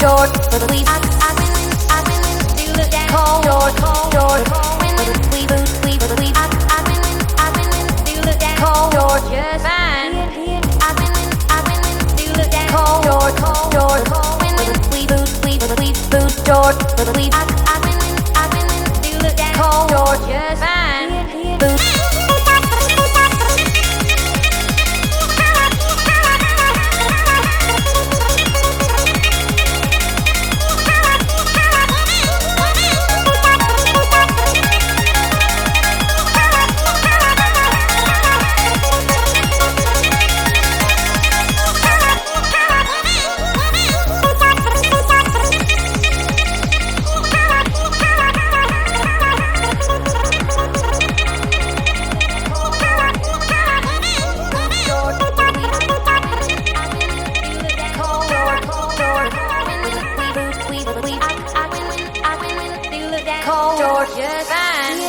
George, I've been do look down. George, when we boot, I've been do look down. George, just fine. I've been do look down. George, when we boot, George, I've been do look down. George, just fine. Boot. George, just fine.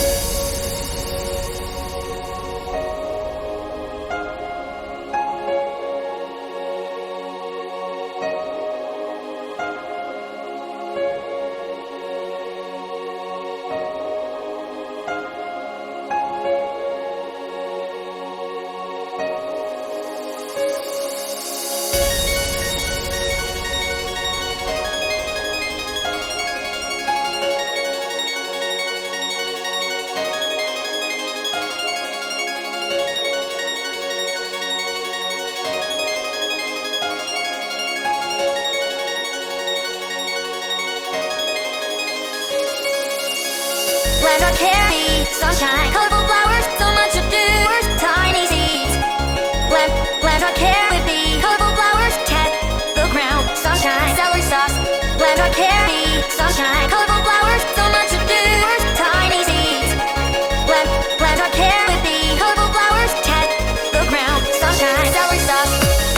Land or carry sunshine, colorful flowers, so much to do. Tiny seeds. Land or carry with me, colorful flowers, cat the ground, sunshine, celery sauce. Land or carry sunshine, colorful flowers, so much to do. Tiny seeds. Land or carry with me, colorful flowers, cat the ground, sunshine, celery sauce.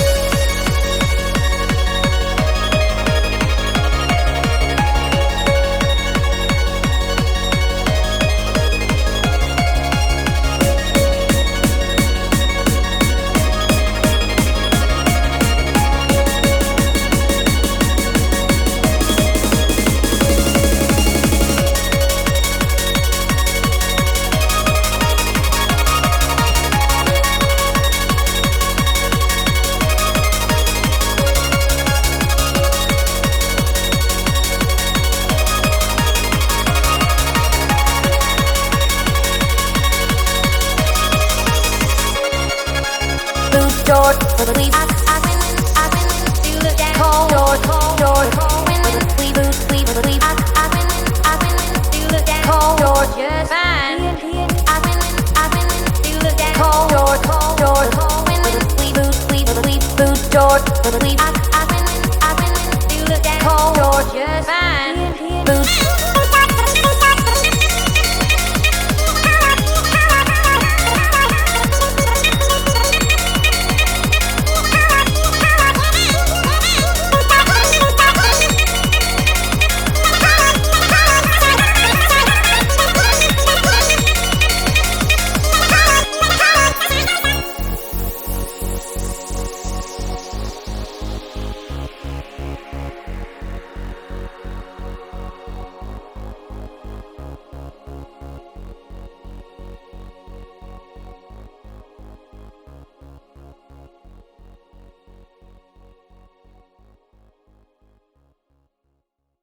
George, I've been do look down. George, when we boot, I've been do look down. George, just fine. I've been do look down. George, when we boot, George,